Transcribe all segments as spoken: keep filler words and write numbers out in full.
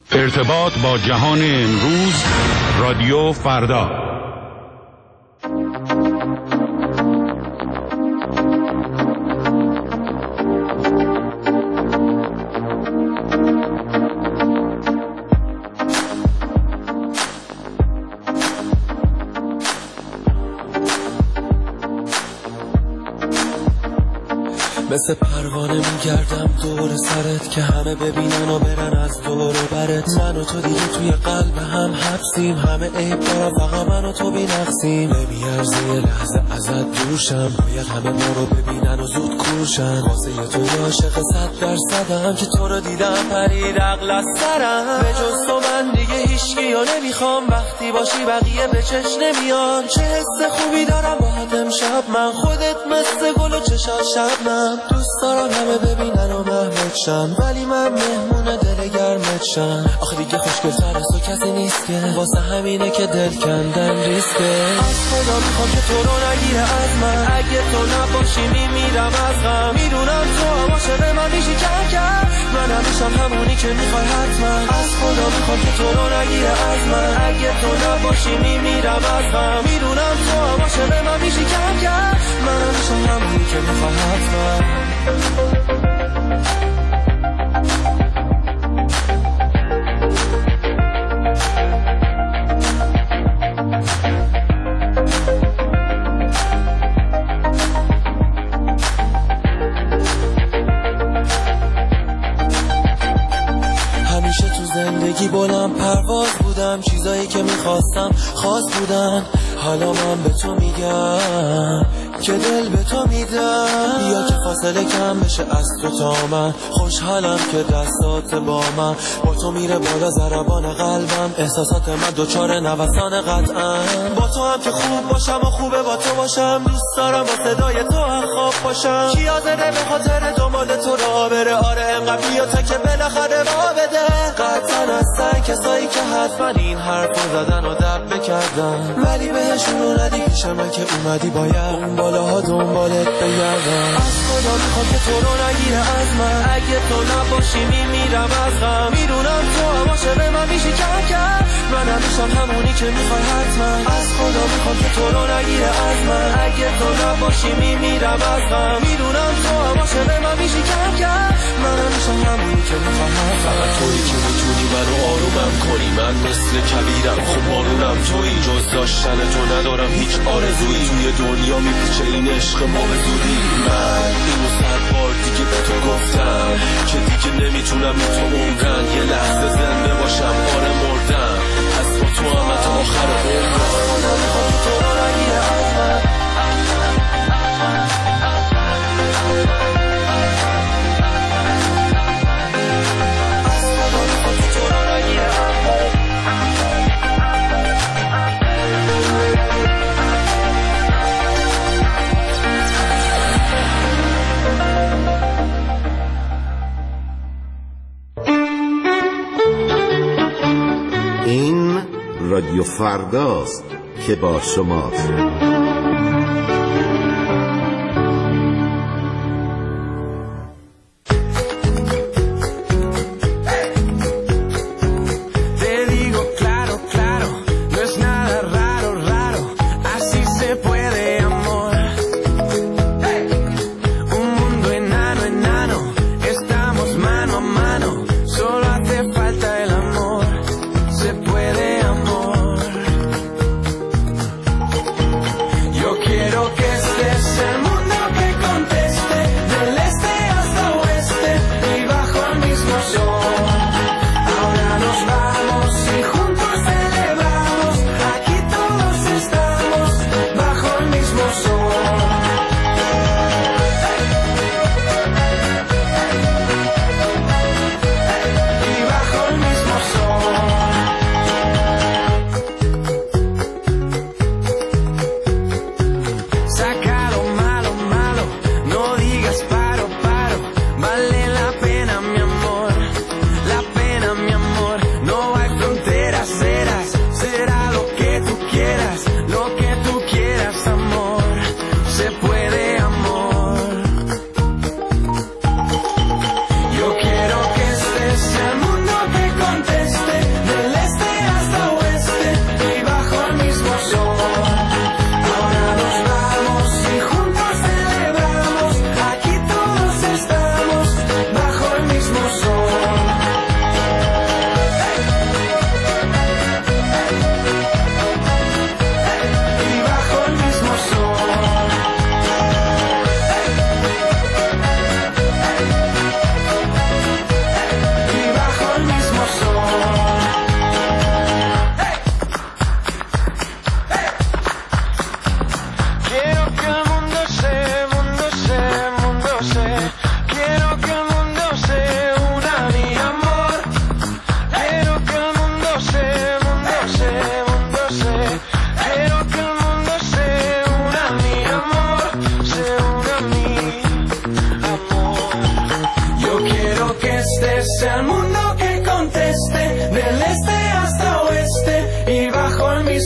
ارتباط با جهان امروز، رادیو فردا. مثل پروانه میگردم دور سرت که همه ببینن و برن از دور و برت. من و تو دیگه توی قلب هم حبسیم، همه عیب دارم فقط من و تو بی‌نقصیم. نمیارزه یه لحظه ازت دورشم، باید همه ما رو ببینن و زود کورشن. واسه یه تو عاشق صد درصدم که تو رو دیدم پرید عقل از سرم. به جز تو من دیگه هیچکی رو نمیخوام، وقتی باشی بقیه به چش نمیان. چه حس خوبی دارم باهات امشب من، خودت مثل گل و چشات شبنم. دوست دارم همه ببینن و محمد شن، ولی من مهمون دل گرمت شن. آخه دیگه خوشگل‌تر از تو کسی نیست که، واسه همینه که دل کندن ریسکه. از خدا میخوام که تو رو نگیره از من، اگه تو نباشی میمیرم از غم. میدونم تو هم عاشق من میشی کم کم، من همیشم همونی که میخوای حتما. از خدا میخوام که تو رو نگیره از من، اگه تو نباشی میمیرم از غم. میدونم تو هم عاشق من میشی کم کم، من همیشم همونی که میخوای حتما. همیشه تو زندگی بلند پرواز بودم، چیزایی که میخواستم خاص بودن. حالا من به تو میگم که دل به تو میدم، بیا که فاصله کم بشه از تو تا من. خوشحالم که دستات با من، با تو میره بالا ضربان قلبم. احساسات من دوچار نوسان قطعا، با تو هم که خوب باشم و خوبه با تو باشم. دوست دارم با صدای تو هم خواب باشم، کی حاضره به خاطر دنبال تو را بره. آره انقدر بیا تا که بالاخره ما بده. قطعا هستن کسایی که حتما این حرفو زدن و دب بکردن، ولی بهشون رو ندی پیش من که اومدی باید اون بالاها دنبالت بگردم. از خدا میخوام که تو رو نگیره از من، اگه تو نباشی میمیرم از غم. میدونم تو هم عاشق من میشی کم کم، من همیشم همونی که میخوای حتما. از خدا میخوام که تو رو نگیره از من، اگه تو نباشی میمیرم از غم. میدونم تو هم عاشق من میشی کم کم، من همیشم همونی که میخوای حتما. فقط تویی که میتونی منو آرومم کنی، من مثل کبیرم خب مارونم تویی. جز داشتن تو ندارم هیچ آرزویی، توی دنیا میپیچه این عشق ما به زودی. من اینو صد بار دیگه به تو گفتم که دیگه نمیتونم بی تو عمرن. یه لحظه زنده باشم آره مردم، پس با تو هم تا آخر عمرم. خدا میخوام تو رو نگیره از من، از خدا میخوام تو رو نگیره از من. این رادیو فرداست که با شماست.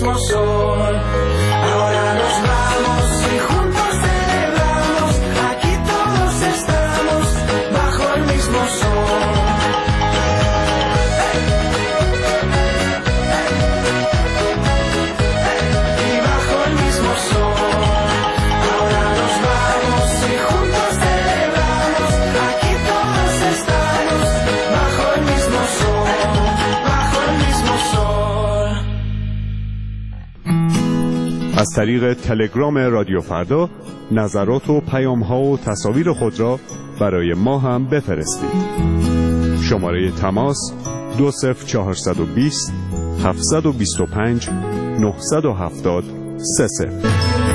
mismo sol. Ahora nos vamos y juntos celebramos. Aquí todos estamos bajo el mismo sol. Y bajo el mismo sol. Ahora nos vamos y juntos celebramos. Aquí todos estamos bajo el mismo sol. Bajo el mismo sol. از طریق تلگرام رادیو فردا نظرات و پیام‌ها و تصاویر خود را برای ما هم بفرستید. شماره تماس دو صفر چهارصد و بیست هفتصد و بیست و پنج نهصد و هفتاد سه صفر.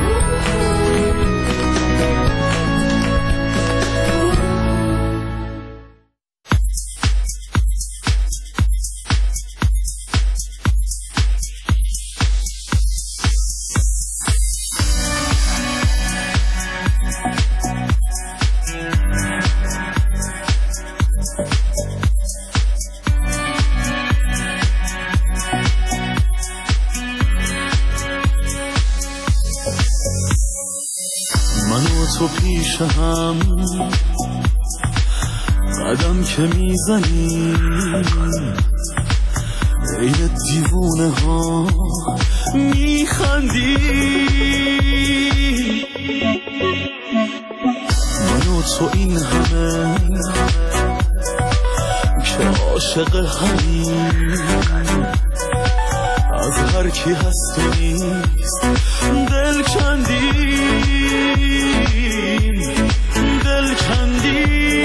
تو پیش هم قدم که میزنی بین دیوونه ها میخندی من و تو این همه که عاشق همین از هر کی هست و نیست دل کندی دل کندی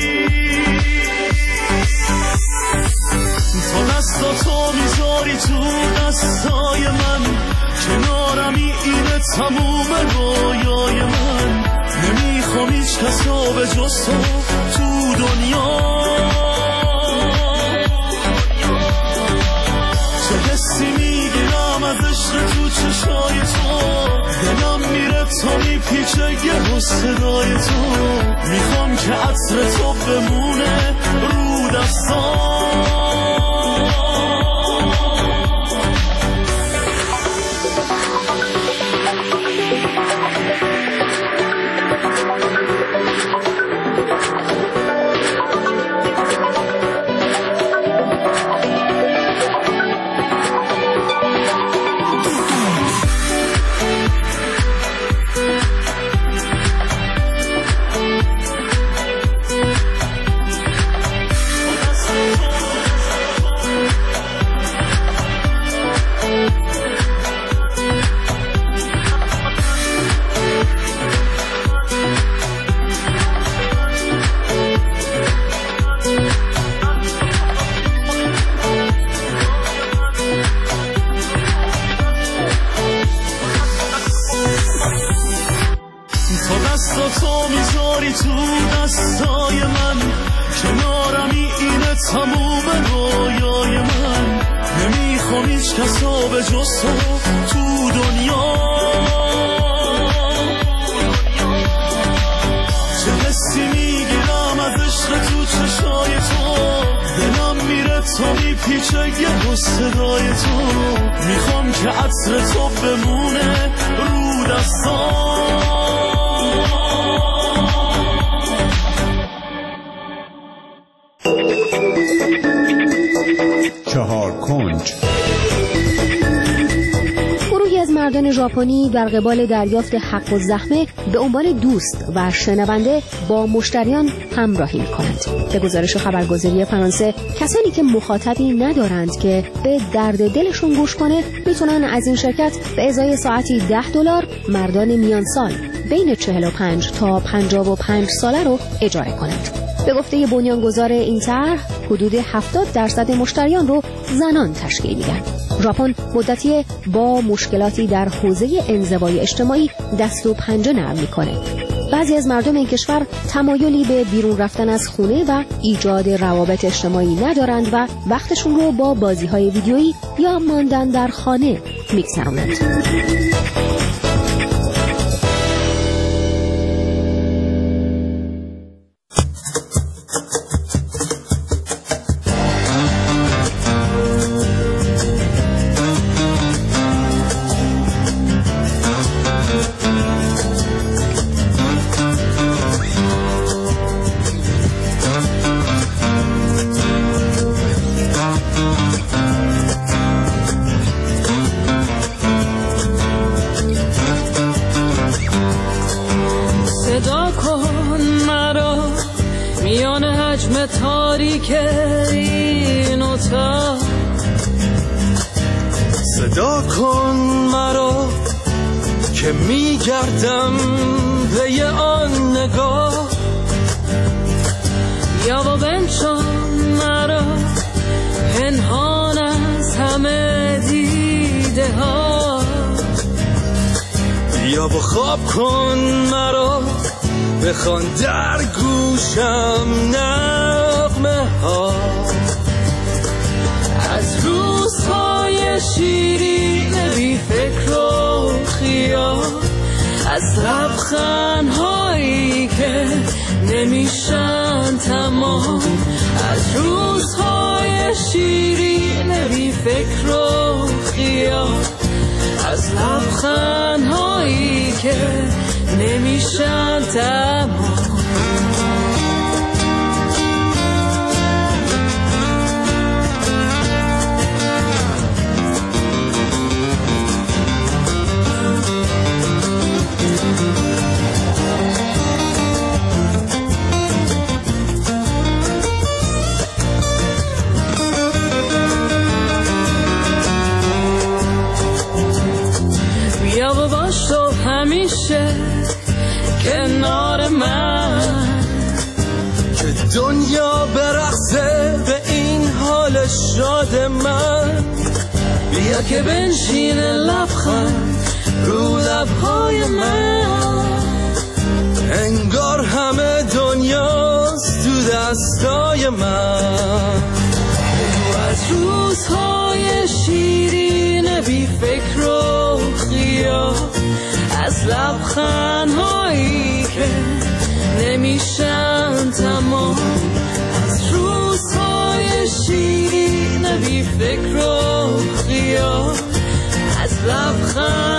تو دستا تو میذاری تو دستای من کنارمی اینه تموم رویای من نمیخوام هیچ کسا به جز تو تو دنیا چه حسی میگیرم از عشق تو چشای تو دلم میره تا میپیچه یه صدای تو میخوام که عطر تو بمونه رو دستام ژاپنی در قبال دریافت حق الزحمه به عنوان دوست و شنونده با مشتریان همراهی می‌کنند. به گزارش خبرگزاری فرانسه کسانی که مخاطبی ندارند که به درد دلشون گوش کنه میتونن از این شرکت به ازای ساعتی ده دلار مردان میان سال بین چهل و پنج تا پنجاه و پنج ساله رو اجاره کنند. به گفته بنیانگذار این طرح حدود هفتاد درصد مشتریان رو زنان تشکیل میدن. ژاپن مدتی با مشکلاتی در حوزه انزوای اجتماعی دست و پنجه نرم میکنه. بعضی از مردم این کشور تمایلی به بیرون رفتن از خونه و ایجاد روابط اجتماعی ندارند و وقتشون رو با بازی‌های ویدیویی یا ماندن در خانه میگذرونند. صدا کن مرا که میگردم به آن نگاه، یا با بنشان مرا پنهان از همه دیده ها، یا با خواب کن مرا بخوان در گوشم نغمه ها. از روزهای شیرین بی فکر و خیال، از لبخندهایی که نمیشن تمام، از روزهای شیرین بی فکر و خیال، از لبخندهایی که نمیشن تمام. بیا و باش تو همیشه کنار من، که دنیا برقصه به این حال شاد من. بیا که بنشین لبخند رو لبهای من، انگار همه دنیاست تو دستای من. تو از روزهای شیرین بی فکر و خیال، از لبخندهایی که نمیشن تمام، از روزهای شیرین بی فکر و خیال، از لبخند